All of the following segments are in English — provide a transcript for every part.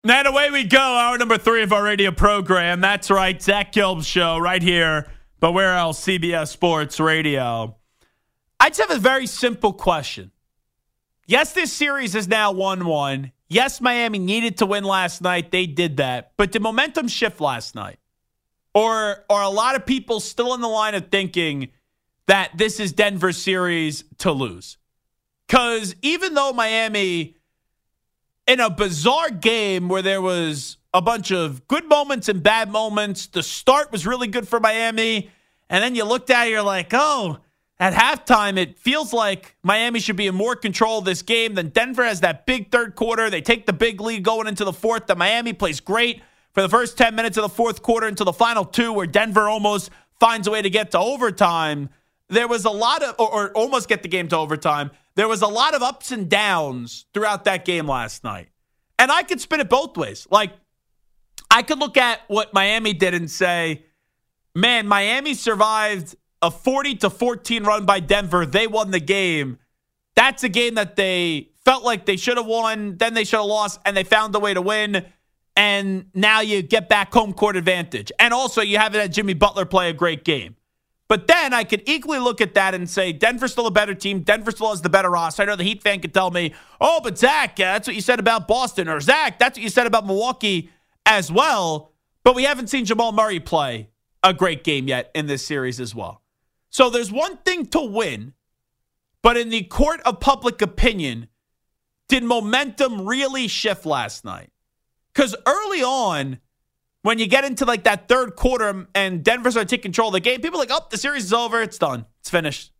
And away we go. Hour number 3 of our radio program. That's right. Zach Gelb's show right here. But where else? CBS Sports Radio. I just have a very simple question. Yes, this series is now 1-1. Yes, Miami needed to win last night. They did that. But did momentum shift last night? Or are a lot of people still in the line of thinking that this is Denver's series to lose? Because even though Miami, in a bizarre game where there was a bunch of good moments and bad moments, the start was really good for Miami. And then you looked at it, you're like, oh, at halftime, it feels like Miami should be in more control of this game than Denver has that big third quarter. They take the big lead going into the fourth. The Miami plays great for the first 10 minutes of the fourth quarter until the final 2 where Denver almost finds a way to get to overtime. There was a lot of, or almost get the game to overtime. There was a lot of ups and downs throughout that game last night. And I could spin it both ways. Like, I could look at what Miami did and say, man, Miami survived a 40-14 run by Denver. They won the game. That's a game that they felt like they should have won, then they should have lost, and they found a way to win. And now you get back home court advantage. And also, you haven't had Jimmy Butler play a great game. But then I could equally look at that and say, Denver's still a better team. Denver still has the better roster. I know the Heat fan could tell me, oh, but Zach, that's what you said about Boston. Or Zach, that's what you said about Milwaukee as well. But we haven't seen Jamal Murray play a great game yet in this series as well. So there's one thing to win, but in the court of public opinion, did momentum really shift last night? Because early on, when you get into like that third quarter and Denver's going to take control of the game, people are like, oh, the series is over. It's done. It's finished.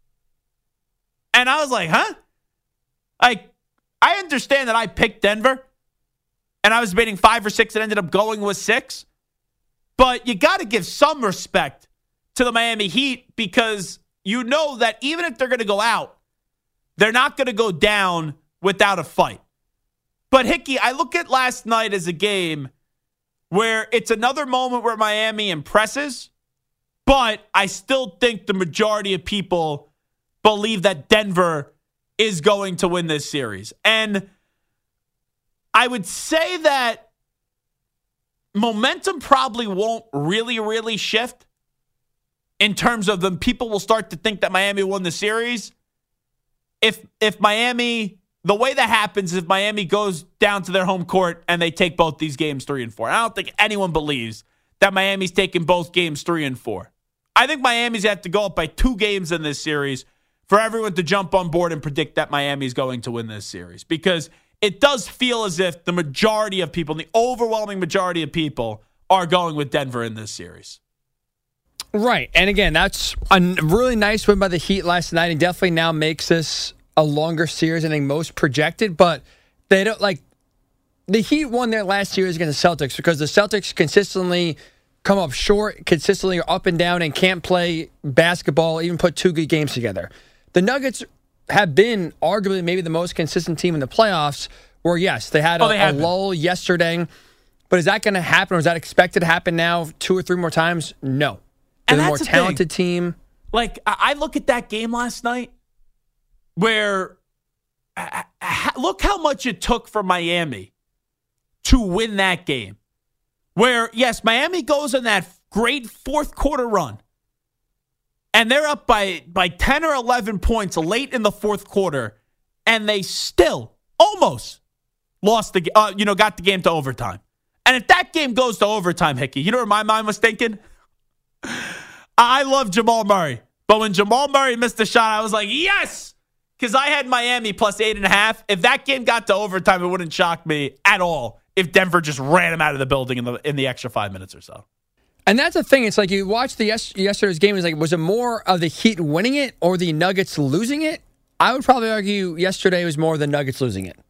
And I was like, huh? Like, I understand that I picked Denver and I was debating 5 or 6 and ended up going with 6. But you got to give some respect to the Miami Heat because you know that even if they're going to go out, they're not going to go down without a fight. But Hickey, I look at last night as a game where it's another moment where Miami impresses, but I still think the majority of people believe that Denver is going to win this series. And I would say that momentum probably won't really shift in terms of them. People will start to think that Miami won the series. If Miami, the way that happens is if Miami goes down to their home court and they take both these games 3 and 4. I don't think anyone believes that Miami's taking both games 3 and 4. I think Miami's have to go up by 2 games in this series for everyone to jump on board and predict that Miami's going to win this series. Because it does feel as if the majority of people, the overwhelming majority of people, are going with Denver in this series. Right. And again, that's a really nice win by the Heat last night and definitely now makes this a longer series than I think most projected. But they don't like the Heat won their last series against the Celtics because the Celtics consistently come up short, consistently are up and down and can't play basketball, even put 2 good games together. The Nuggets have been arguably maybe the most consistent team in the playoffs where, yes, they had a lull yesterday. But is that going to happen or is that expected to happen now 2 or 3 more times? No. They're the more talented team. Like, I look at that game last night where look how much it took for Miami to win that game. Where, yes, Miami goes on that great fourth quarter run. And they're up by 10 or 11 points late in the fourth quarter. And they still almost lost got the game to overtime. And if that game goes to overtime, Hickey, you know where my mind was thinking? I love Jamal Murray. But when Jamal Murray missed a shot, I was like, yes! Because I had Miami plus 8.5. If that game got to overtime, it wouldn't shock me at all if Denver just ran him out of the building in the extra 5 minutes or so. And that's the thing. It's like you watch the yesterday's game. It's like, was it more of the Heat winning it or the Nuggets losing it? I would probably argue yesterday was more the Nuggets losing it.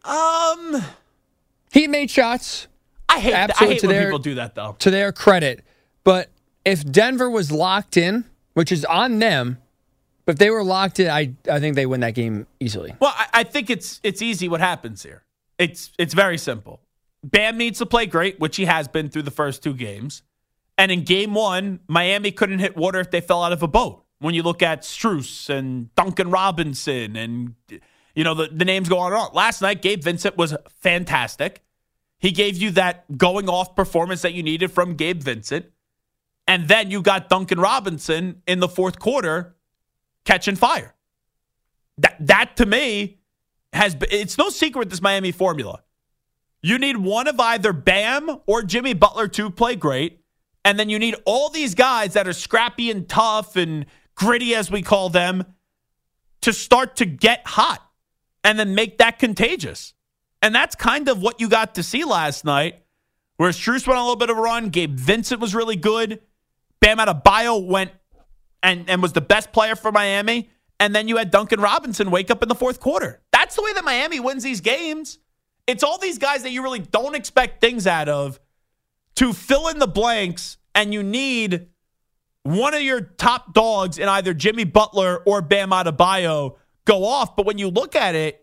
Heat made shots. I hate when people do that, though. To their credit. But if Denver was locked in, which is on them, but if they were locked in, I think they win that game easily. Well, I think it's easy what happens here. It's very simple. Bam needs to play great, which he has been through the first 2 games. And in game 1, Miami couldn't hit water if they fell out of a boat. When you look at Strus and Duncan Robinson and, the names go on and on. Last night, Gabe Vincent was fantastic. He gave you that going off performance that you needed from Gabe Vincent. And then you got Duncan Robinson in the fourth quarter catching fire. That to me, it's no secret this Miami formula. You need one of either Bam or Jimmy Butler to play great. And then you need all these guys that are scrappy and tough and gritty, as we call them, to start to get hot and then make that contagious. And that's kind of what you got to see last night, where Strus went on a little bit of a run. Gabe Vincent was really good. Bam Adebayo went and was the best player for Miami. And then you had Duncan Robinson wake up in the fourth quarter. That's the way that Miami wins these games. It's all these guys that you really don't expect things out of to fill in the blanks, and you need one of your top dogs in either Jimmy Butler or Bam Adebayo go off. But when you look at it,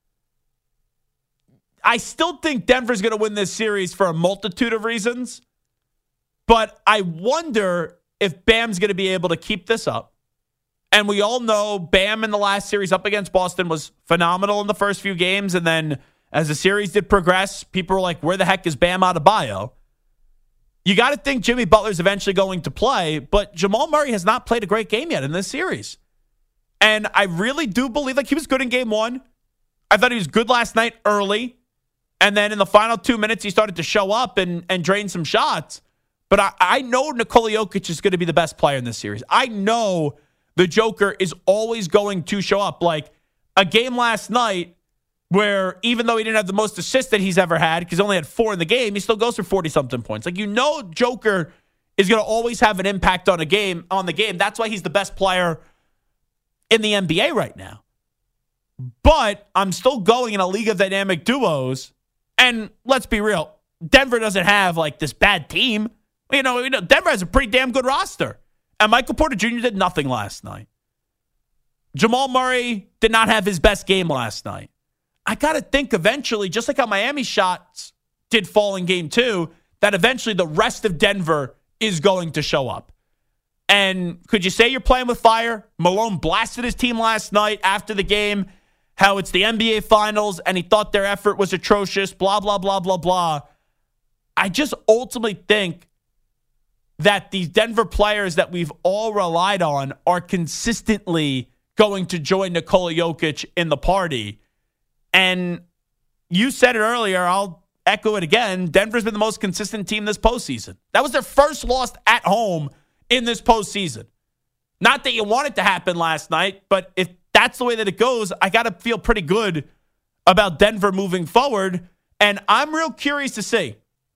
I still think Denver's going to win this series for a multitude of reasons. But I wonder if Bam's going to be able to keep this up. And we all know Bam in the last series up against Boston was phenomenal in the first few games. And then as the series did progress, people were like, where the heck is Bam Adebayo? You got to think Jimmy Butler's eventually going to play, but Jamal Murray has not played a great game yet in this series. And I really do believe he was good in game one. I thought he was good last night early. And then in the final 2 minutes, he started to show up and drain some shots. But I know Nikola Jokic is going to be the best player in this series. I know the Joker is always going to show up. Like a game last night where even though he didn't have the most assists that he's ever had, because he only had 4 in the game, he still goes for 40-something points. Like, Joker is going to always have an impact on the game. That's why he's the best player in the NBA right now. But I'm still going in a league of dynamic duos. And let's be real, Denver doesn't have this bad team. Denver has a pretty damn good roster. And Michael Porter Jr. did nothing last night. Jamal Murray did not have his best game last night. I got to think eventually, just like how Miami shots did fall in game 2, that eventually the rest of Denver is going to show up. And could you say you're playing with fire? Malone blasted his team last night after the game, how it's the NBA Finals, and he thought their effort was atrocious, blah, blah, blah, blah, blah. I just ultimately think that these Denver players that we've all relied on are consistently going to join Nikola Jokic in the party. And you said it earlier, I'll echo it again, Denver's been the most consistent team this postseason. That was their first loss at home in this postseason. Not that you want it to happen last night, but if that's the way that it goes, I got to feel pretty good about Denver moving forward. And I'm real curious to see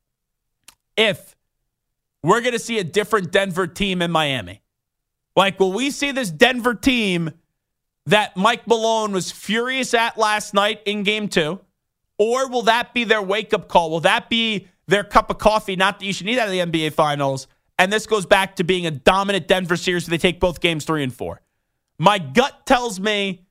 if we're going to see a different Denver team in Miami. Will we see this Denver team that Mike Malone was furious at last night in game 2? Or will that be their wake-up call? Will that be their cup of coffee? Not that you should need out of the NBA Finals. And this goes back to being a dominant Denver series where they take both games 3 and 4. My gut tells me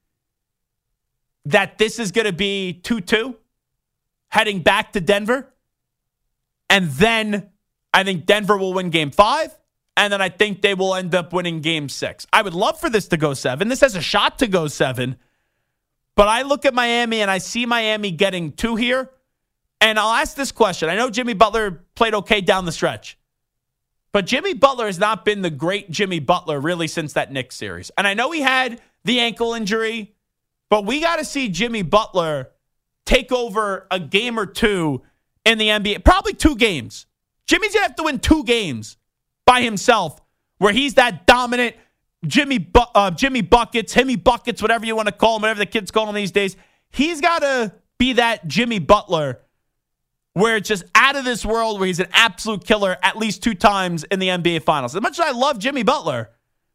that this is going to be 2-2 heading back to Denver. And then I think Denver will win game 5. And then I think they will end up winning game 6. I would love for this to go 7. This has a shot to go 7. But I look at Miami and I see Miami getting 2 here. And I'll ask this question. I know Jimmy Butler played okay down the stretch. But Jimmy Butler has not been the great Jimmy Butler really since that Knicks series. And I know he had the ankle injury. But we got to see Jimmy Butler take over a game or 2 in the NBA. Probably 2 games. Jimmy's going to have to win 2 games by himself, where he's that dominant Jimmy Buckets, Himmy Buckets, whatever you want to call him, whatever the kids call him these days. He's got to be that Jimmy Butler where it's just out of this world, where he's an absolute killer at least 2 times in the NBA Finals. As much as I love Jimmy Butler,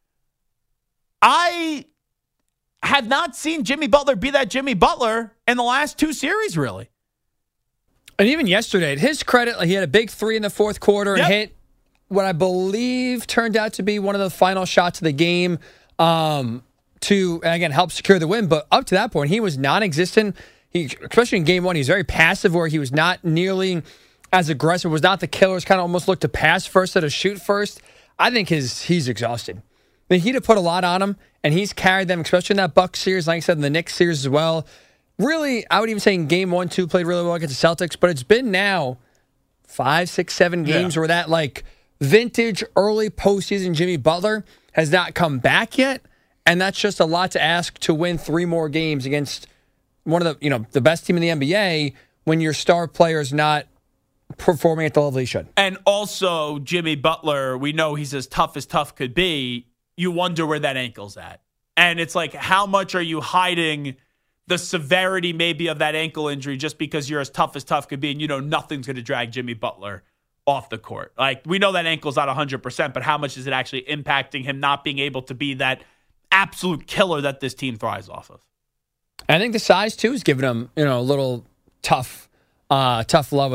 I have not seen Jimmy Butler be that Jimmy Butler in the last 2 series, really. And even yesterday, to his credit, he had a big 3 in the fourth quarter and hit what I believe turned out to be one of the final shots of the game to, again, help secure the win. But up to that point, he was non-existent. Especially in game 1, he was very passive, where he was not nearly as aggressive, was not the killer. Kind of almost looked to pass first instead of shoot first. I think he's exhausted. I mean, he'd have put a lot on him, and he's carried them, especially in that Bucks series, like I said, in the Knicks series as well. really, I would even say in game 1, 2 played really well against the Celtics, but it's been now 5, 6, 7 games where that like vintage early postseason Jimmy Butler has not come back yet. And that's just a lot to ask to win 3 more games against one of the best team in the NBA when your star player is not performing at the level he should. And also, Jimmy Butler, we know he's as tough could be. You wonder where that ankle's at. And it's like, how much are you hiding the severity maybe of that ankle injury just because you're as tough could be and you know nothing's going to drag Jimmy Butler off the court? Like, we know that ankle's not 100%, but how much is it actually impacting him not being able to be that absolute killer that this team thrives off of? I think the size, too, is giving him, a little tough love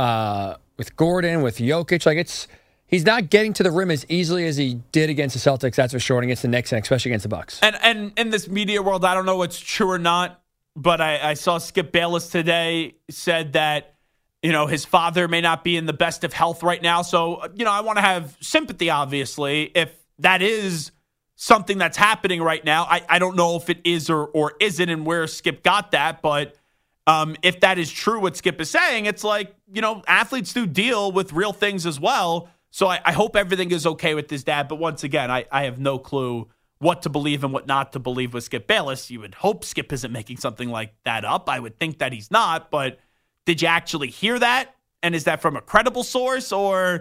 with Gordon, with Jokic. Like, he's not getting to the rim as easily as he did against the Celtics, that's for sure, and against the Knicks, and especially against the Bucks. And in this media world, I don't know what's true or not, but I saw Skip Bayless today said that, his father may not be in the best of health right now. So, I want to have sympathy, obviously, if that is something that's happening right now. I don't know if it is or isn't and where Skip got that, but if that is true, what Skip is saying, it's like, athletes do deal with real things as well. So I hope everything is okay with his dad. But once again, I have no clue what to believe and what not to believe with Skip Bayless. You would hope Skip isn't making something like that up. I would think that he's not, but did you actually hear that? And is that from a credible source?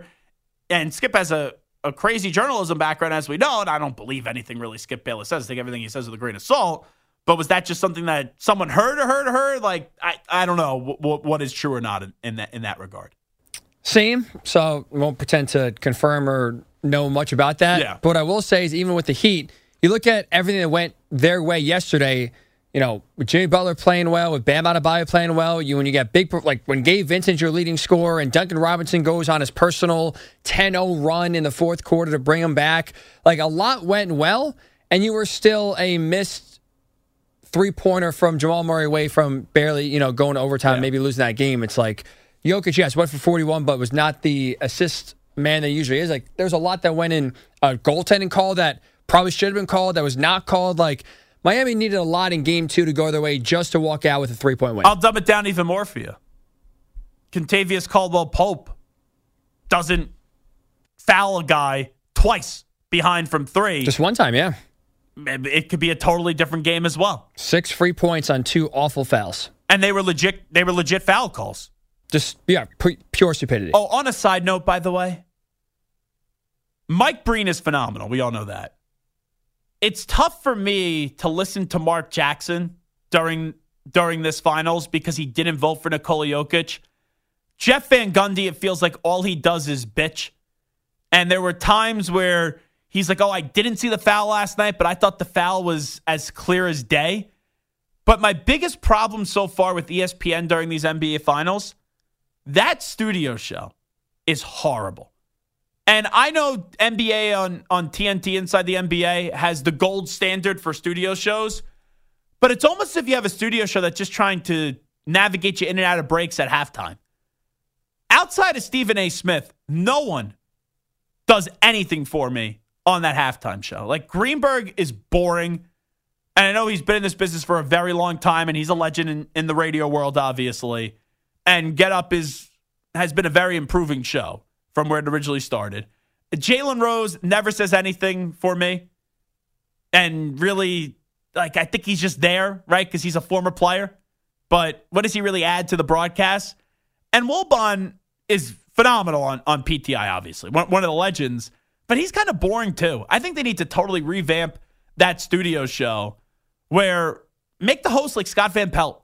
And Skip has a crazy journalism background, as we know, and I don't believe anything really Skip Bayless says. I take everything he says with a grain of salt. But was that just something that someone heard? Like, I don't know what is true or not in that regard. Same. So we won't pretend to confirm or know much about that. Yeah. But what I will say is, even with the Heat, you look at everything that went their way yesterday. With Jimmy Butler playing well, with Bam Adebayo playing well, when you get big, like when Gabe Vincent's your leading scorer and Duncan Robinson goes on his personal 10-0 run in the fourth quarter to bring him back, like a lot went well, and you were still a missed 3-pointer from Jamal Murray away from barely, going to overtime, maybe losing that game. It's like Jokic, yes, went for 41, but was not the assist man that he usually is. Like, there's a lot that went in a goaltending call that probably should have been called, that was not called. Like, Miami needed a lot in game 2 to go their way just to walk out with a 3-point win. I'll dumb it down even more for you. Contavious Caldwell-Pope doesn't foul a guy twice behind from 3. Just one time, yeah. It could be a totally different game as well. 6 free points on 2 awful fouls. And they were legit foul calls. Just, pure stupidity. Oh, on a side note, by the way, Mike Breen is phenomenal. We all know that. It's tough for me to listen to Mark Jackson during this finals because he didn't vote for Nikola Jokic. Jeff Van Gundy, it feels like all he does is bitch. And there were times where he's like, I didn't see the foul last night, but I thought the foul was as clear as day. But my biggest problem so far with ESPN during these NBA finals, that studio show is horrible. And I know NBA on TNT Inside the NBA has the gold standard for studio shows, but it's almost as if you have a studio show that's just trying to navigate you in and out of breaks at halftime. Outside of Stephen A. Smith, no one does anything for me on that halftime show. Like, Greenberg is boring, and I know he's been in this business for a very long time, and he's a legend in the radio world, obviously. And Get Up has been a very improving show from where it originally started. Jalen Rose never says anything for me. And really, I think he's just there, right? Because he's a former player. But what does he really add to the broadcast? And Wilbon is phenomenal on PTI, obviously. One of the legends. But he's kind of boring, too. I think they need to totally revamp that studio show where make the host like Scott Van Pelt.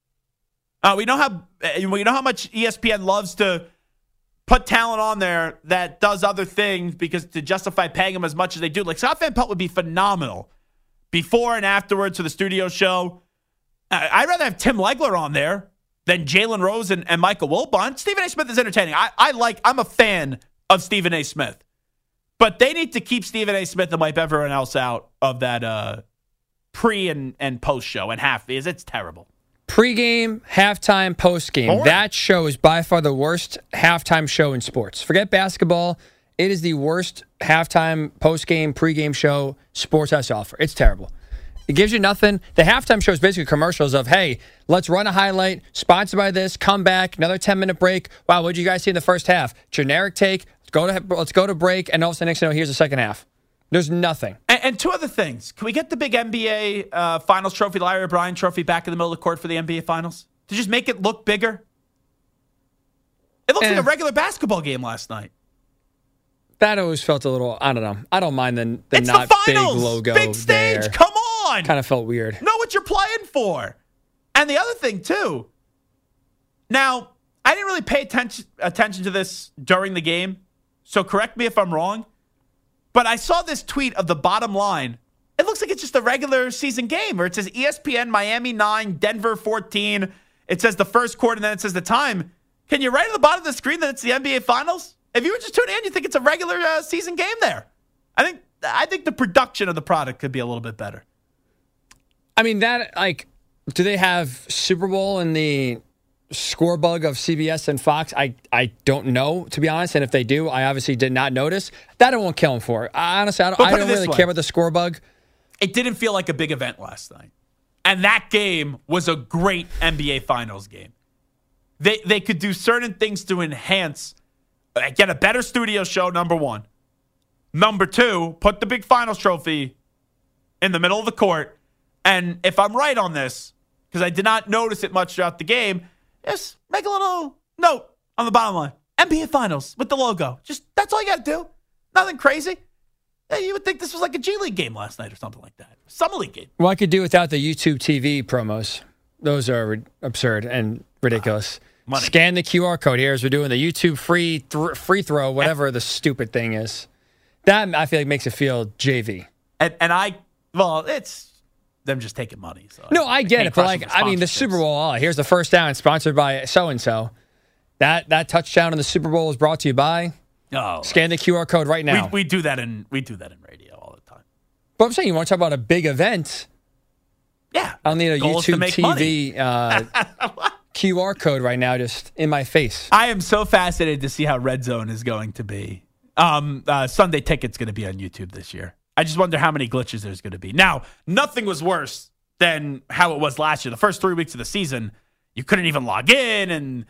We know how much ESPN loves to put talent on there that does other things because to justify paying them as much as they do. Like, Scott Van Pelt would be phenomenal before and afterwards for the studio show. I'd rather have Tim Legler on there than Jalen Rose and Michael Wilbon. Stephen A. Smith is entertaining. I'm a fan of Stephen A. Smith. But they need to keep Stephen A. Smith and wipe everyone else out of that pre and post show and half because it's terrible. Pre-game, halftime, post-game. That show is by far the worst halftime show in sports. Forget basketball. It is the worst halftime, post-game, pre-game show sports has to offer. It's terrible. It gives you nothing. The halftime show is basically commercials of, hey, let's run a highlight, sponsored by this, come back, another 10-minute break. Wow, what did you guys see in the first half? Generic take, let's go to break, and all of a sudden, next thing you know, here's the second half. There's nothing. And two other things. Can we get the big NBA Finals trophy, Larry O'Brien trophy, back in the middle of the court for the NBA Finals? To just make it look bigger? It looks like a regular basketball game last night. That always felt a little, I don't know. I don't mind the it's not the finals, big logo big stage. there. Come on. Kind of felt weird. Know what you're playing for. And the other thing, too. Now, I didn't really pay attention to this during the game, so correct me if I'm wrong. But I saw this tweet of the bottom line. It looks like it's just a regular season game where it says ESPN Miami 9, Denver 14. It says the first quarter, and then it says the time. Can you write at the bottom of the screen that it's the NBA Finals? If you were just tuning in, you think it's a regular season game there. I think the production of the product could be a little bit better. I mean, do they have Super Bowl in the score bug of CBS and Fox? I don't know, to be honest. And if they do, I obviously did not notice. That I won't kill them for. Honestly, I don't really care about the score bug. It didn't feel like a big event last night. And that game was a great NBA Finals game. They could do certain things to enhance, get a better studio show, number one. Number two, put the big Finals trophy in the middle of the court. And if I'm right on this, because I did not notice it much throughout the game, just make a little note on the bottom line. NBA Finals with the logo. Just that's all you got to do. Nothing crazy. Yeah, you would think this was like a G League game last night or something like that. Summer League game. Well, I could do without the YouTube TV promos. Those are absurd and ridiculous. Scan the QR code here as we're doing the YouTube free throw, whatever the stupid thing is. That, I feel like, makes it feel JV. It's them just taking money. So no, I get it. But, the Super Bowl, here's the first down sponsored by so-and-so. That touchdown in the Super Bowl is brought to you by... Scan the QR code right now. We do that in radio all the time. But I'm saying, you want to talk about a big event? Yeah. I don't need a YouTube TV QR code right now just in my face. I am so fascinated to see how Red Zone is going to be. Sunday Ticket's going to be on YouTube this year. I just wonder how many glitches there's going to be. Now, nothing was worse than how it was last year. The first 3 weeks of the season, you couldn't even log in, and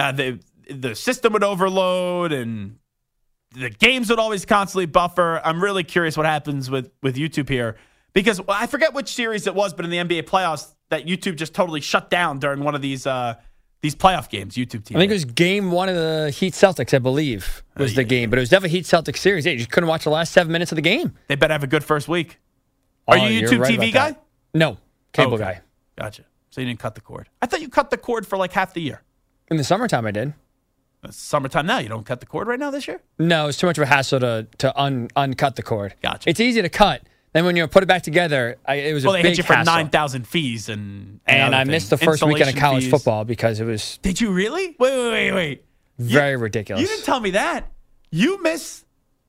the system would overload, and the games would always constantly buffer. I'm really curious what happens with YouTube here, because I forget which series it was, but in the NBA playoffs, that YouTube just totally shut down during one of these playoff games, YouTube TV. I think it was game one of the Heat Celtics, I believe, was the game. But it was definitely Heat Celtics series. Yeah, you just couldn't watch the last 7 minutes of the game. They better have a good first week. Are you a YouTube TV guy? No, cable guy. Gotcha. So you didn't cut the cord. I thought you cut the cord for like half the year. In the summertime, I did. It's summertime now. You don't cut the cord right now this year? No, it's too much of a hassle to uncut the cord. Gotcha. It's easy to cut. Then when you put it back together, it was a big hassle. Well, they hit you for 9,000 fees and I missed the first weekend of college football because it was... Did you really? Wait. Very ridiculous. You didn't tell me that. You missed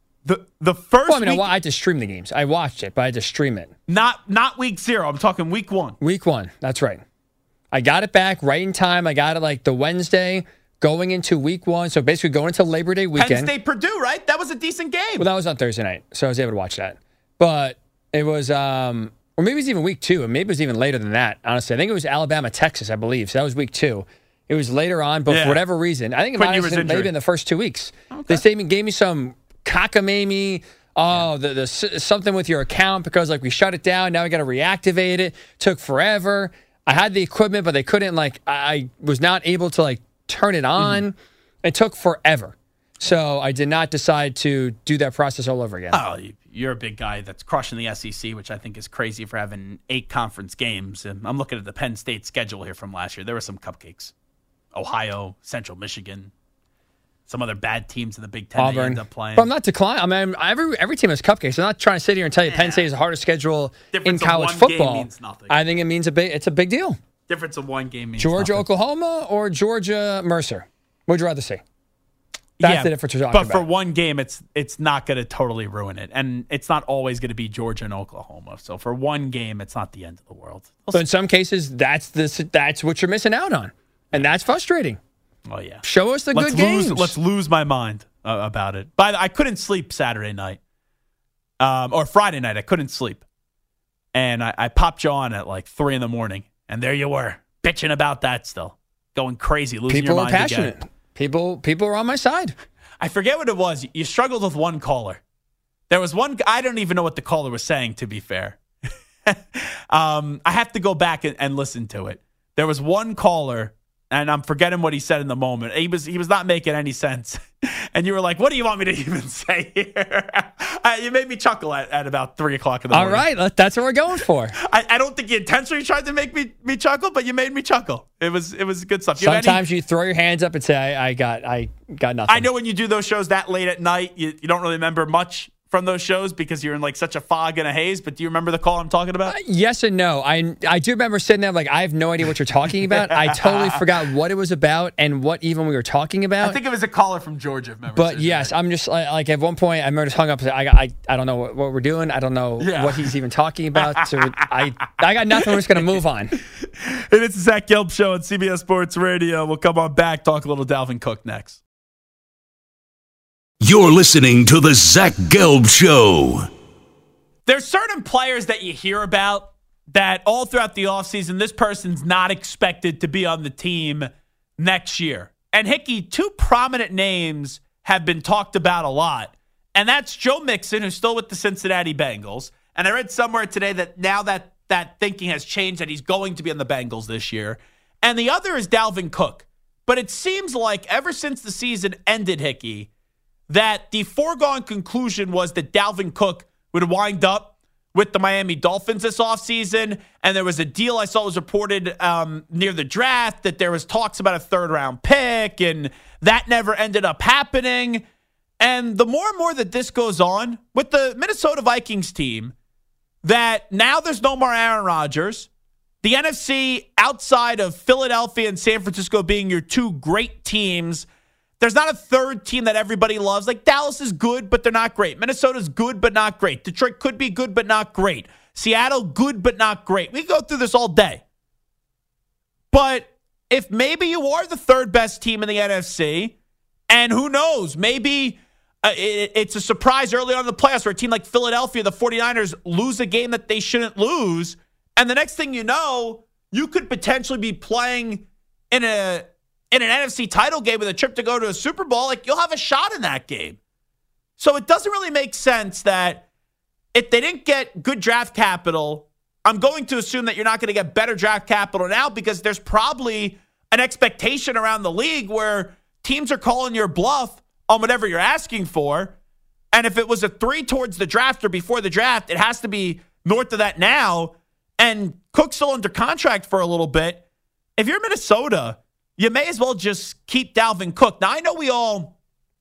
the first week... I had to stream the games. I watched it, but I had to stream it. Not week 0. I'm talking week 1. Week 1. That's right. I got it back right in time. I got it like the Wednesday going into week 1. So basically going into Labor Day weekend. Penn State Purdue, right? That was a decent game. Well, that was on Thursday night, so I was able to watch that. But it was, or maybe it was even week 2, and maybe it was even later than that, honestly. I think it was Alabama, Texas, I believe. So that was week 2. It was later on, but for whatever reason, I think it might have been maybe in the first 2 weeks. Okay. They even gave me some cockamamie, the something with your account because like we shut it down. Now we got to reactivate it. Took forever. I had the equipment, but they couldn't I was not able to turn it on. Mm-hmm. It took forever. So I did not decide to do that process all over again. Oh, you're a big guy that's crushing the SEC, which I think is crazy for having 8 conference games. And I'm looking at the Penn State schedule here from last year. There were some cupcakes. Ohio, Central Michigan, some other bad teams in the Big Ten that end up playing. But I'm not declining. I mean, every team has cupcakes. I'm not trying to sit here and tell you Penn State is the hardest schedule in college football. Means nothing. I think it's a big deal. Difference of one game means Georgia, nothing. Oklahoma, or Georgia, Mercer? What would you rather see? That's the difference we're talking about. But for one game, it's not going to totally ruin it. And it's not always going to be Georgia and Oklahoma. So for one game, it's not the end of the world. But in some cases, that's what you're missing out on. And that's frustrating. Oh, yeah. Show us the good games. Let's lose my mind about it. I couldn't sleep Saturday night. Or Friday night. I couldn't sleep. And I popped you on at like 3 a.m, and there you were, bitching about that still. Going crazy, losing your mind again. People are passionate. People are on my side. I forget what it was. You struggled with one caller. There was one. I don't even know what the caller was saying, to be fair. I have to go back and listen to it. There was one caller, and I'm forgetting what he said in the moment. He was not making any sense. And you were like, what do you want me to even say here? You made me chuckle at about 3 o'clock in the morning. All right, that's what we're going for. I don't think you intentionally tried to make me chuckle, but you made me chuckle. It was good stuff. Sometimes you throw your hands up and say, I got nothing. I know when you do those shows that late at night, you don't really remember much from those shows because you're in like such a fog and a haze, but do you remember the call I'm talking about? Yes and no. I do remember sitting there like, I have no idea what you're talking about. I totally forgot what it was about and what even we were talking about. I think it was a caller from Georgia. But yes, right. I'm just like at one point I remember just hung up and said, I don't know what we're doing. I don't know what he's even talking about. So I got nothing. We're just going to move on. And it's the Zach Gelb Show on CBS Sports Radio. We'll come on back, talk a little Dalvin Cook next. You're listening to the Zach Gelb Show. There's certain players that you hear about that all throughout the offseason, this person's not expected to be on the team next year. And Hickey, 2 prominent names have been talked about a lot. And that's Joe Mixon, who's still with the Cincinnati Bengals. And I read somewhere today that now that thinking has changed, that he's going to be on the Bengals this year. And the other is Dalvin Cook. But it seems like ever since the season ended, Hickey, that the foregone conclusion was that Dalvin Cook would wind up with the Miami Dolphins this offseason. And there was a deal I saw was reported near the draft that there was talks about a 3rd-round pick, and that never ended up happening. And the more and more that this goes on with the Minnesota Vikings team, that now there's no more Aaron Rodgers. The NFC, outside of Philadelphia and San Francisco being your 2 great teams, there's not a 3rd team that everybody loves. Like Dallas is good, but they're not great. Minnesota's good, but not great. Detroit could be good, but not great. Seattle, good, but not great. We can go through this all day. But if maybe you are the 3rd best team in the NFC, and who knows, maybe it's a surprise early on in the playoffs where a team like Philadelphia, the 49ers, lose a game that they shouldn't lose. And the next thing you know, you could potentially be playing in an NFC title game with a trip to go to a Super Bowl. Like, you'll have a shot in that game. So it doesn't really make sense that if they didn't get good draft capital, I'm going to assume that you're not going to get better draft capital now, because there's probably an expectation around the league where teams are calling your bluff on whatever you're asking for. And if it was a 3 towards the draft or before the draft, it has to be north of that now. And Cook's still under contract for a little bit. If you're Minnesota, you may as well just keep Dalvin Cook. Now, I know we all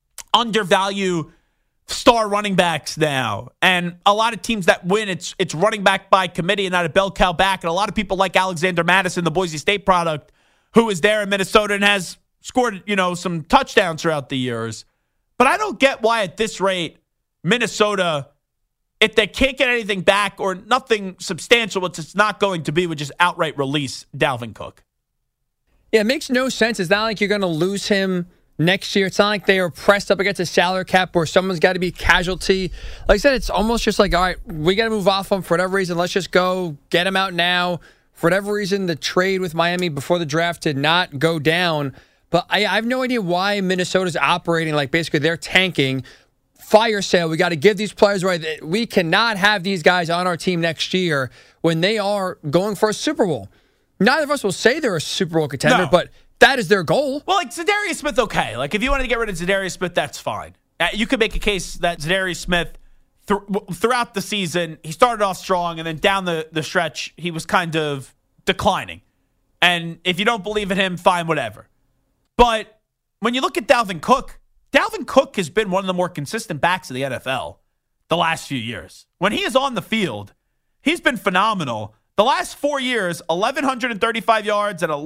undervalue star running backs now. And a lot of teams that win, it's running back by committee and not a bell cow back. And a lot of people like Alexander Mattison, the Boise State product, who is there in Minnesota and has scored, some touchdowns throughout the years. But I don't get why at this rate, Minnesota, if they can't get anything back or nothing substantial, which it's not going to be, would just outright release Dalvin Cook. Yeah, it makes no sense. It's not like you're going to lose him next year. It's not like they are pressed up against a salary cap where someone's got to be casualty. Like I said, it's almost just like, all right, we got to move off him for whatever reason. Let's just go get him out now. For whatever reason, the trade with Miami before the draft did not go down. But I have no idea why Minnesota's operating like basically they're tanking. Fire sale. We got to give these players away. We cannot have these guys on our team next year when they are going for a Super Bowl. Neither of us will say they're a Super Bowl contender, but that is their goal. Well, like Zadarius Smith, okay. Like if you wanted to get rid of Zadarius Smith, that's fine. You could make a case that Zadarius Smith, throughout the season, he started off strong, and then down the stretch, he was kind of declining. And if you don't believe in him, fine, whatever. But when you look at Dalvin Cook has been one of the more consistent backs of the NFL the last few years. When he is on the field, he's been phenomenal. The last 4 years, 1,135 yards and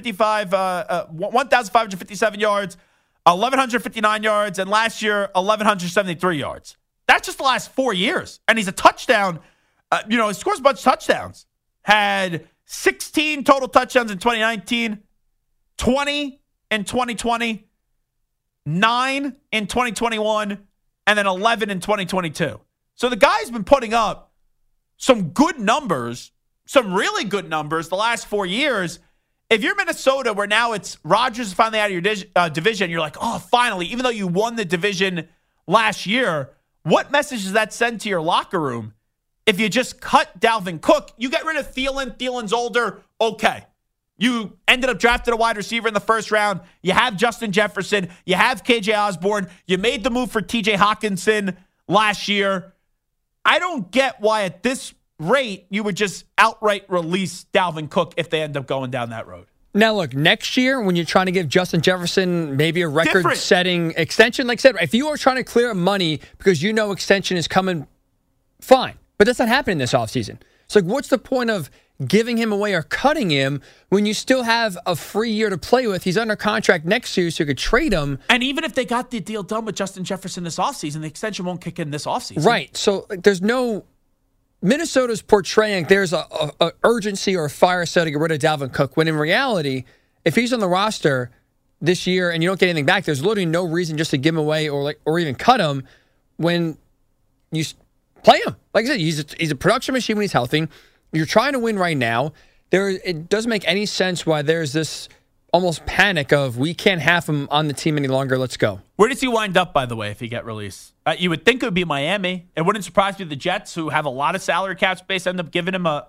1,557 yards, 1,159 yards, and last year, 1,173 yards. That's just the last 4 years. And he's a touchdown. He scores a bunch of touchdowns. Had 16 total touchdowns in 2019, 20 in 2020, 9 in 2021, and then 11 in 2022. So the guy's been putting up some good numbers, some really good numbers the last 4 years. If you're Minnesota, where now it's Rodgers is finally out of your division, you're like, oh, finally, even though you won the division last year, what message does that send to your locker room? If you just cut Dalvin Cook, you get rid of Thielen. Thielen's older. Okay. You ended up drafting a wide receiver in the first round. You have Justin Jefferson. You have KJ Osborne. You made the move for TJ Hawkinson last year. I don't get why at this rate you would just outright release Dalvin Cook if they end up going down that road. Now, look, next year when you're trying to give Justin Jefferson maybe a record-setting extension, like I said, if you are trying to clear up money because you know extension is coming, fine. But that's not happening this offseason. So, like, what's the point of giving him away or cutting him when you still have a free year to play with? He's under contract next year, so you could trade him. And even if they got the deal done with Justin Jefferson this offseason, the extension won't kick in this offseason. Right. So, like, there's no... Minnesota's portraying there's a urgency or a fire sale to get rid of Dalvin Cook, when in reality, if he's on the roster this year and you don't get anything back, there's literally no reason just to give him away or even cut him when you play him. Like I said, he's a production machine when he's healthy. You're trying to win right now. It doesn't make any sense why there's this almost panic of we can't have him on the team any longer. Let's go. Where does he wind up, by the way, if he get released? You would think it would be Miami. It wouldn't surprise me if the Jets, who have a lot of salary cap space, end up giving him a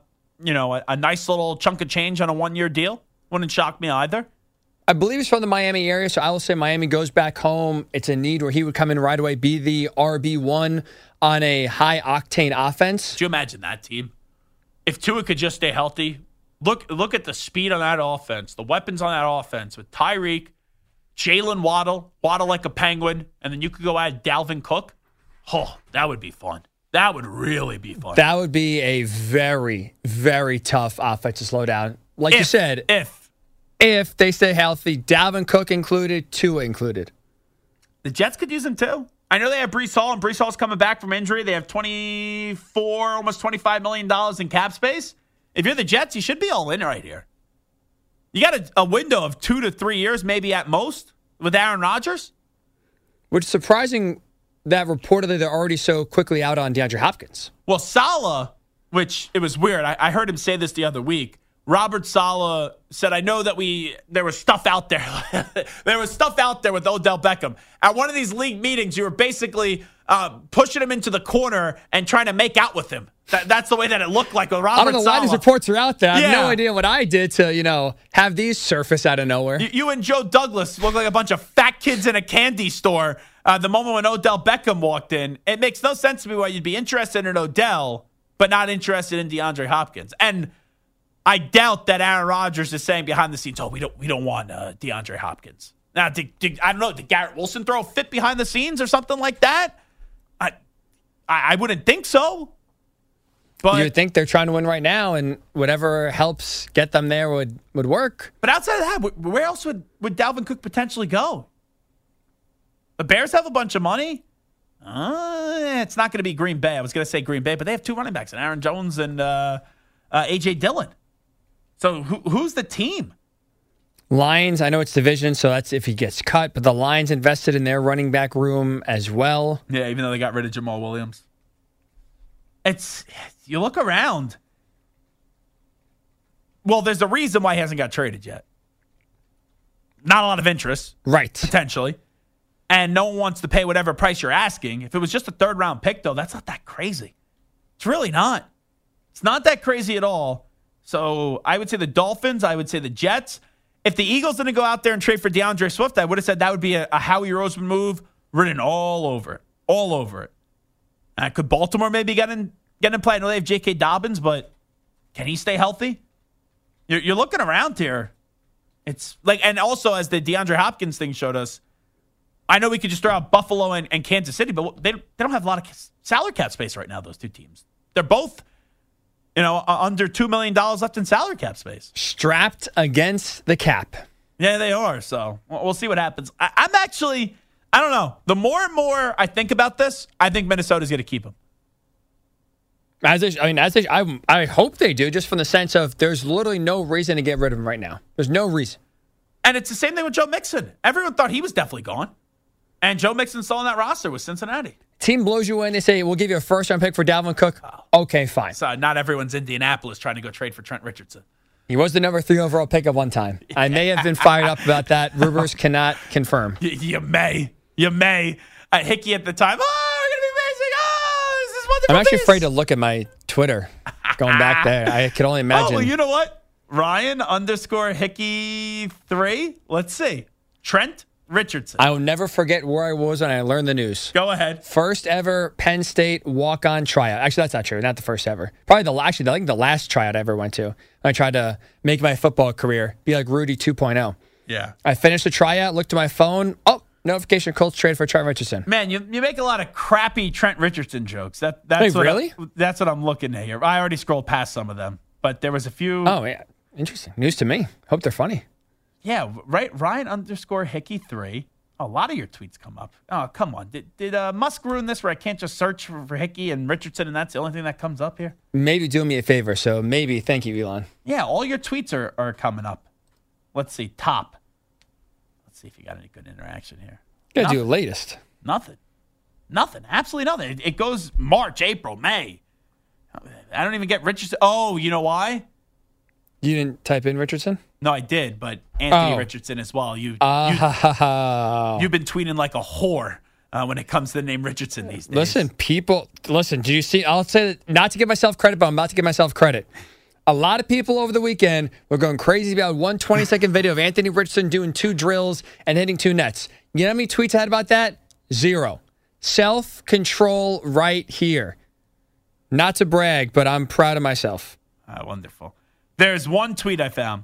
nice little chunk of change on a 1-year deal. Wouldn't shock me either. I believe he's from the Miami area, so I will say Miami goes back home. It's a need where he would come in right away, be the RB1 on a high-octane offense. Could you imagine that team? If Tua could just stay healthy, look at the speed on that offense, the weapons on that offense with Tyreek, Jalen Waddle like a penguin, and then you could go add Dalvin Cook. Oh, that would be fun. That would really be fun. That would be a very, very tough offense to slow down. Like you said, if they stay healthy, Dalvin Cook included, Tua included. The Jets could use him too. I know they have Breece Hall, and Breece Hall's coming back from injury. They have almost $25 million in cap space. If you're the Jets, you should be all in right here. You got a window of 2 to 3 years, maybe at most, with Aaron Rodgers. Which is surprising that reportedly they're already so quickly out on DeAndre Hopkins. Well, Saleh, which it was weird. I heard him say this the other week. Robert Saleh said, I know that there was stuff out there. There was stuff out there with Odell Beckham. At one of these league meetings, you were basically pushing him into the corner and trying to make out with him. That's the way that it looked like with Robert Saleh. I don't know why these reports are out there. I have no idea what I did to, have these surface out of nowhere. You and Joe Douglas look like a bunch of fat kids in a candy store the moment when Odell Beckham walked in. It makes no sense to me why you'd be interested in Odell, but not interested in DeAndre Hopkins. And I doubt that Aaron Rodgers is saying behind the scenes, we don't want DeAndre Hopkins. Now, I don't know, did Garrett Wilson throw a fit behind the scenes or something like that? I wouldn't think so. But you would think they're trying to win right now, and whatever helps get them there would work. But outside of that, where else would Dalvin Cook potentially go? The Bears have a bunch of money. It's not going to be Green Bay. I was going to say Green Bay, but they have 2 running backs, and Aaron Jones and A.J. Dillon. So who's the team? Lions, I know it's division, so that's if he gets cut, but the Lions invested in their running back room as well. Yeah, even though they got rid of Jamal Williams. You look around. Well, there's a reason why he hasn't got traded yet. Not a lot of interest. Right. Potentially. And no one wants to pay whatever price you're asking. If it was just a 3rd-round pick, though, that's not that crazy. It's really not. It's not that crazy at all. So I would say the Dolphins. I would say the Jets. If the Eagles didn't go out there and trade for DeAndre Swift, I would have said that would be a Howie Roseman move written all over it. All over it. Could Baltimore maybe get in play? I know they have J.K. Dobbins, but can he stay healthy? You're looking around here. It's like, and also as the DeAndre Hopkins thing showed us, I know we could just throw out Buffalo and Kansas City, but they don't have a lot of salary cap space right now, those 2 teams. They're both, under $2 million left in salary cap space. Strapped against the cap. Yeah, they are. So we'll see what happens. I'm actually, I don't know. The more and more I think about this, I think Minnesota's going to keep him. I hope they do, just from the sense of there's literally no reason to get rid of him right now. There's no reason. And it's the same thing with Joe Mixon. Everyone thought he was definitely gone. And Joe Mixon's still on that roster with Cincinnati. Team blows you in. They say, we'll give you a 1st-round pick for Dalvin Cook. Oh. Okay, fine. So not everyone's Indianapolis trying to go trade for Trent Richardson. He was the number 3 overall pick at one time. I may have been fired up about that. Rivers cannot confirm. You may. Hickey at the time. Oh, we're going to be amazing. Oh, this is wonderful. I'm actually afraid to look at my Twitter going back there. I can only imagine. Oh, well, you know what? Ryan _Hickey 3. Let's see. Trent Richardson. I will never forget where I was when I learned the news. Go ahead. First ever Penn State walk-on tryout. Actually, that's not true. Not the first ever. Probably I think the last tryout I ever went to. I tried to make my football career be like Rudy 2.0. Yeah. I finished the tryout, looked at my phone. Oh, notification, Colts trade for Trent Richardson. Man, you make a lot of crappy Trent Richardson jokes. That's Wait, what really? That's what I'm looking at here. I already scrolled past some of them, but there was a few. Oh, yeah. Interesting. News to me. Hope they're funny. Yeah, right. Ryan _Hickey 3. A lot of your tweets come up. Oh, come on. Did Musk ruin this where I can't just search for Hickey and Richardson and that's the only thing that comes up here? Maybe do me a favor. So maybe. Thank you, Elon. Yeah, all your tweets are coming up. Let's see. Top. Let's see if you got any good interaction here. Gotta do the latest. Nothing. Absolutely nothing. It goes March, April, May. I don't even get Richardson. Oh, you know why? You didn't type in Richardson? No, I did, but Anthony Richardson as well. You've been tweeting like a whore when it comes to the name Richardson these days. Listen, do you see? I'll say that, not to give myself credit, but I'm about to give myself credit. A lot of people over the weekend were going crazy about one 20-second video of Anthony Richardson doing 2 drills and hitting 2 nets. You know how many tweets I had about that? 0. Self-control right here. Not to brag, but I'm proud of myself. Wonderful. There's one tweet I found.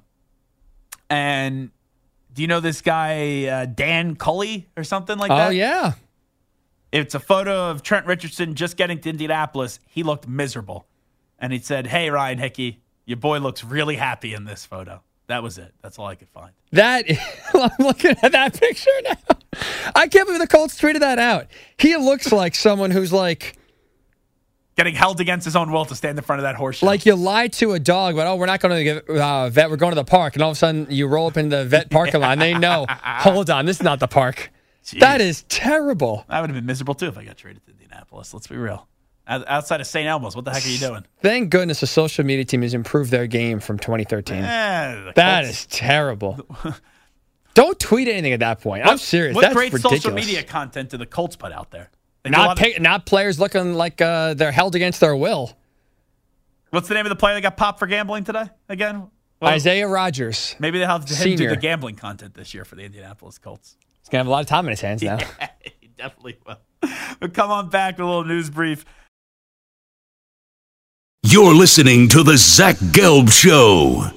And do you know this guy, Dan Culley or something like that? Oh, yeah. It's a photo of Trent Richardson just getting to Indianapolis. He looked miserable. And he said, "Hey, Ryan Hickey, your boy looks really happy in this photo." That was it. That's all I could find. I'm looking at that picture now. I can't believe the Colts tweeted that out. He looks like someone who's like... getting held against his own will to stand in front of that horse show. Like you lied to a dog, but we're not going to get vet. We're going to the park, and all of a sudden you roll up in the vet parking lot, and they know, hold on, this is not the park. Jeez. That is terrible. I would have been miserable too if I got traded to Indianapolis. Let's be real. Outside of St. Elmo's, what the heck are you doing? Thank goodness the social media team has improved their game from 2013. That is terrible. Don't tweet anything at that point. I'm serious. That's ridiculous. What great social media content do the Colts put out there? Not players looking like they're held against their will. What's the name of the player that got popped for gambling today again? Well, Isaiah Rodgers. Maybe they'll have him do the gambling content this year for the Indianapolis Colts. He's going to have a lot of time in his hands now. Yeah, he definitely will. But come on back, a little news brief. You're listening to The Zach Gelb Show.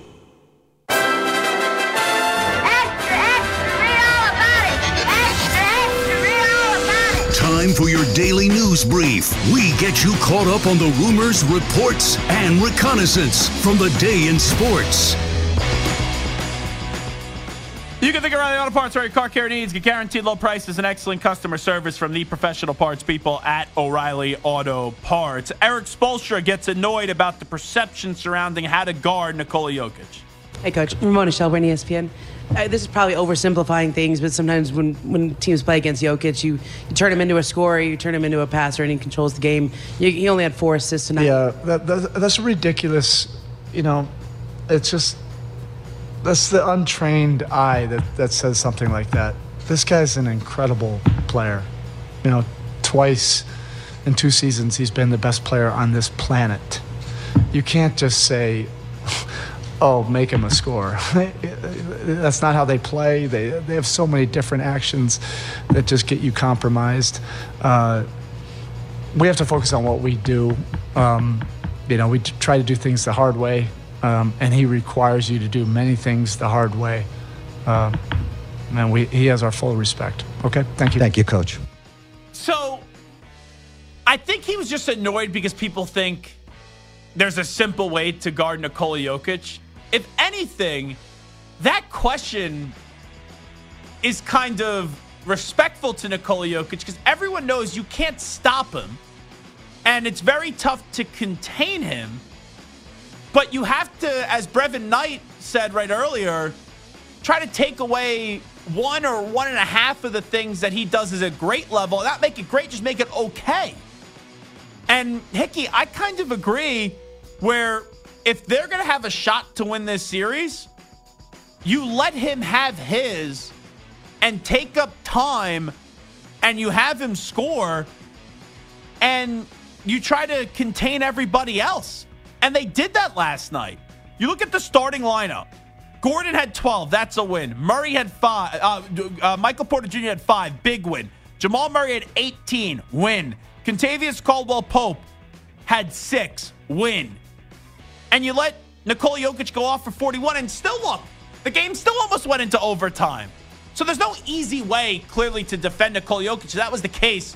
Time for your daily news brief. We get you caught up on the rumors, reports, and reconnaissance from the day in sports. You can think around the auto parts where your car care needs. Get guaranteed low prices and excellent customer service from the professional parts people at O'Reilly Auto Parts. Eric Spoelstra gets annoyed about the perception surrounding how to guard Nikola Jokic. Hey, Coach. Ramona Shelburne, ESPN. This is probably oversimplifying things, but sometimes when teams play against Jokic, you turn him into a scorer, you turn him into a passer, and he controls the game. He only had 4 assists tonight. Yeah, that's ridiculous. It's just... that's the untrained eye that says something like that. This guy's an incredible player. Twice in 2 seasons, he's been the best player on this planet. You can't just say, oh, make him a scorer. That's not how they play. They have so many different actions that just get you compromised. We have to focus on what we do. We try to do things the hard way. And he requires you to do many things the hard way. And he has our full respect. Okay? Thank you. Thank you, Coach. So, I think he was just annoyed because people think there's a simple way to guard Nikola Jokic. If anything, that question is kind of respectful to Nikola Jokic because everyone knows you can't stop him. And it's very tough to contain him. But you have to, as Brevin Knight said right earlier, try to take away 1 or 1.5 of the things that he does is a great level. Not make it great, just make it okay. And Hickey, I kind of agree where if they're going to have a shot to win this series, you let him have his and take up time and you have him score and you try to contain everybody else. And they did that last night. You look at the starting lineup. Gordon had 12. That's a win. Murray had 5. Michael Porter Jr. had 5. Big win. Jamal Murray had 18. Win. Contavious Caldwell-Pope had 6. Win. And you let Nikola Jokic go off for 41 and still look. The game still almost went into overtime. So there's no easy way, clearly, to defend Nikola Jokic. If that was the case,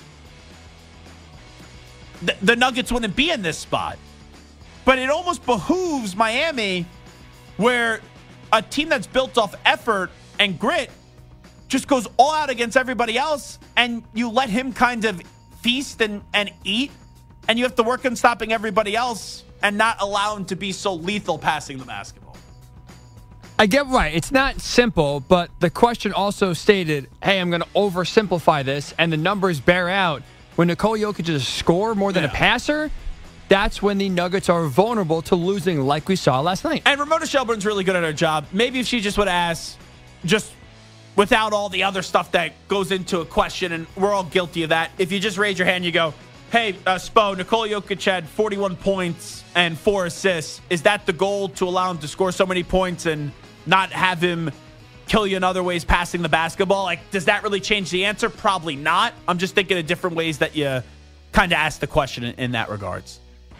the Nuggets wouldn't be in this spot. But it almost behooves Miami, where a team that's built off effort and grit just goes all out against everybody else, and you let him kind of feast and eat, and you have to work on stopping everybody else and not allow him to be so lethal passing the basketball. I get right. It's not simple, but the question also stated, hey, I'm going to oversimplify this, and the numbers bear out. When Nikola Jokic is a scorer more than a passer, that's when the Nuggets are vulnerable to losing like we saw last night. And Ramona Shelburne's really good at her job. Maybe if she just would ask, just without all the other stuff that goes into a question, and we're all guilty of that. If you just raise your hand, you go, hey, Spo, Nikola Jokic had 41 points and 4 assists. Is that the goal, to allow him to score so many points and not have him kill you in other ways passing the basketball? Like, does that really change the answer? Probably not. I'm just thinking of different ways that you kind of ask the question in that regards.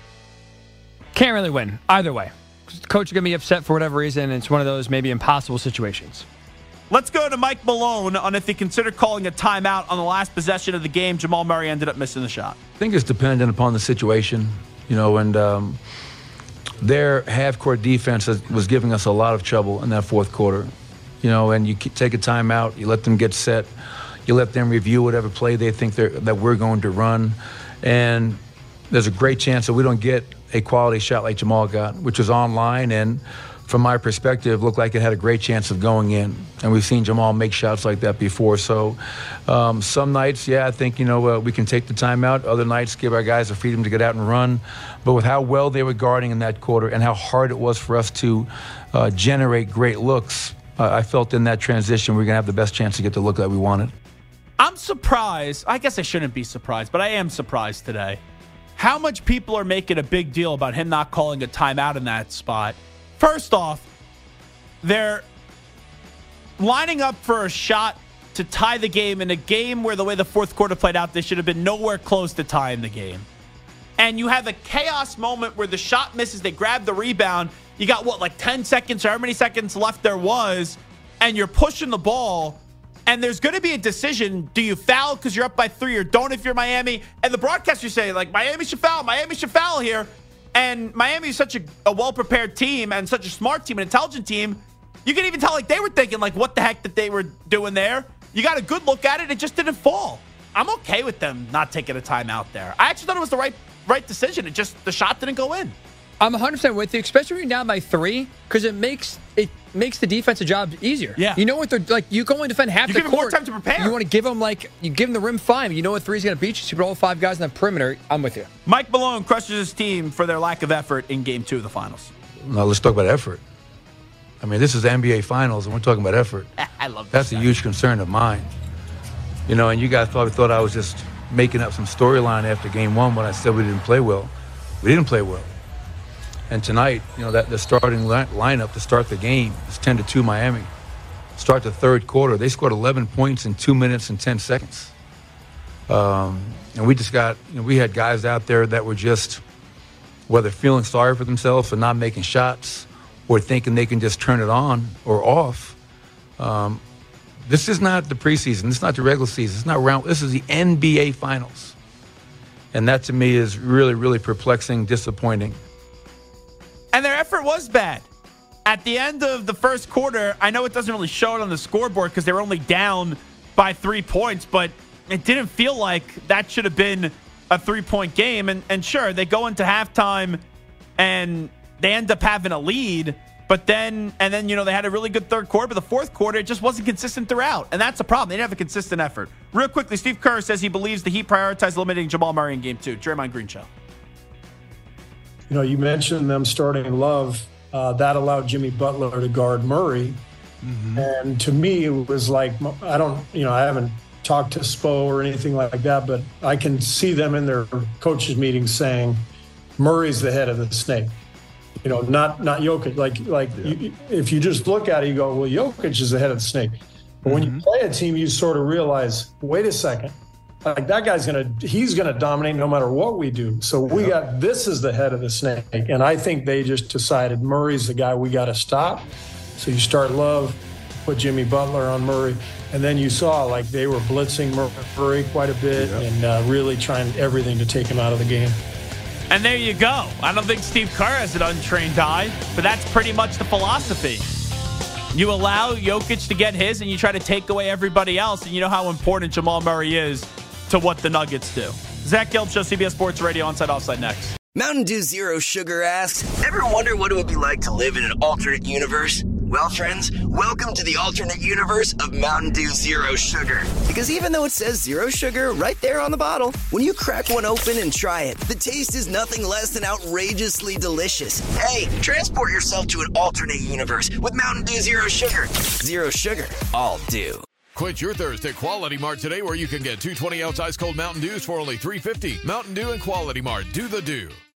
Can't really win either way. Coach is going to be upset for whatever reason, and it's one of those maybe impossible situations. Let's go to Mike Malone on if he considered calling a timeout on the last possession of the game. Jamal Murray ended up missing the shot. I think it's dependent upon the situation, and their half-court defense was giving us a lot of trouble in that fourth quarter. And you take a timeout, you let them get set, you let them review whatever play they think that we're going to run, and there's a great chance that we don't get a quality shot like Jamal got, which was online, and from my perspective, looked like it had a great chance of going in. And we've seen Jamal make shots like that before. So some nights, I think, we can take the timeout. Other nights, give our guys the freedom to get out and run. But with how well they were guarding in that quarter and how hard it was for us to generate great looks, I felt in that transition we're going to have the best chance to get the look that we wanted. I'm surprised. I guess I shouldn't be surprised, but I am surprised today. How much people are making a big deal about him not calling a timeout in that spot. First off, they're lining up for a shot to tie the game in a game where the way the fourth quarter played out, they should have been nowhere close to tying the game. And you have a chaos moment where the shot misses, they grab the rebound. You got, 10 seconds or how many seconds left there was, and you're pushing the ball. And there's going to be a decision. Do you foul because you're up by 3 or don't if you're Miami? And the broadcasters say, Miami should foul here. And Miami is such a well-prepared team and such a smart team, an intelligent team. You can even tell they were thinking, what the heck that they were doing there. You got a good look at it. It just didn't fall. I'm okay with them not taking a timeout there. I actually thought it was the right decision. It just, the shot didn't go in. I'm 100% with you, especially when you're down by 3, because it makes the defensive job easier. Yeah. You know what they're like. You go and defend half the court. You give them more time to prepare. You want to give them you give them the rim 5. You know what 3 is going to beat you. So you put all 5 guys on the perimeter. I'm with you. Mike Malone crushes his team for their lack of effort in Game 2 of the Finals. Now let's talk about effort. I mean, this is the NBA Finals, and we're talking about effort. I love that. That's a huge concern of mine. And you guys probably thought I was just making up some storyline after Game 1 when I said we didn't play well. We didn't play well. And tonight, that the starting lineup to start the game is 10-2 Miami. Start the third quarter, they scored 11 points in 2 minutes and 10 seconds. And we just got, we had guys out there that were just, whether feeling sorry for themselves for not making shots or thinking they can just turn it on or off. This is not the preseason. This is not the regular season. It's not this is the NBA Finals. And that to me is really, really perplexing, disappointing. And their effort was bad. At the end of the first quarter, I know it doesn't really show it on the scoreboard because they were only down by 3 points, but it didn't feel like that should have been a 3-point game. And sure, they go into halftime and they end up having a lead, but then they had a really good third quarter, but the fourth quarter, it just wasn't consistent throughout. And that's a problem. They didn't have a consistent effort. Real quickly, Steve Kerr says he believes the Heat prioritized eliminating Jamal Murray in Game 2. Draymond Green Show. you mentioned them starting Love. That allowed Jimmy Butler to guard Murray. Mm-hmm. And to me, it was like, I haven't talked to Spo or anything like that, but I can see them in their coaches meetings saying, Murray's the head of the snake. Not Jokic. If you just look at it, you go, well, Jokic is the head of the snake. But when you play a team, you sort of realize, wait a second, like that guy's he's gonna dominate no matter what we do. So this is the head of the snake, and I think they just decided Murray's the guy we got to stop. So you start Love, put Jimmy Butler on Murray, and then you saw like they were blitzing Murray quite a bit and really trying everything to take him out of the game. And there you go. I don't think Steve Kerr has an untrained eye, but that's pretty much the philosophy. You allow Jokic to get his, and you try to take away everybody else, and you know how important Jamal Murray is to what the Nuggets do. Zach Gelb Show, CBS Sports Radio, Onside Offside next. Mountain Dew Zero Sugar asks, ever wonder what it would be like to live in an alternate universe? Well, friends, welcome to the alternate universe of Mountain Dew Zero Sugar. Because even though it says zero sugar right there on the bottle, when you crack one open and try it, the taste is nothing less than outrageously delicious. Hey, transport yourself to an alternate universe with Mountain Dew Zero Sugar. Zero sugar, all dew. Quench your thirst at Quality Mart today, where you can get 2 20-ounce ice-cold Mountain Dews for only $3.50. Mountain Dew and Quality Mart. Do the do.